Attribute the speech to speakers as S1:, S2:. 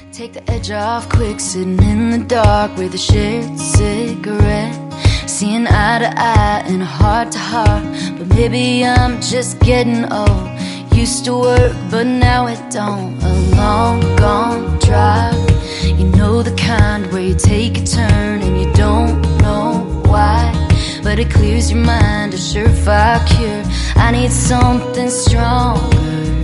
S1: Take the edge off quick, sitting in the dark with a shared cigarette, seeing eye to eye and heart to heart. But maybe I'm just getting old. Used to work, but now it don't. A long gone drive, you know the kind where you take a turn and you don't know why, but it clears your mind, a surefire cure. I need something stronger.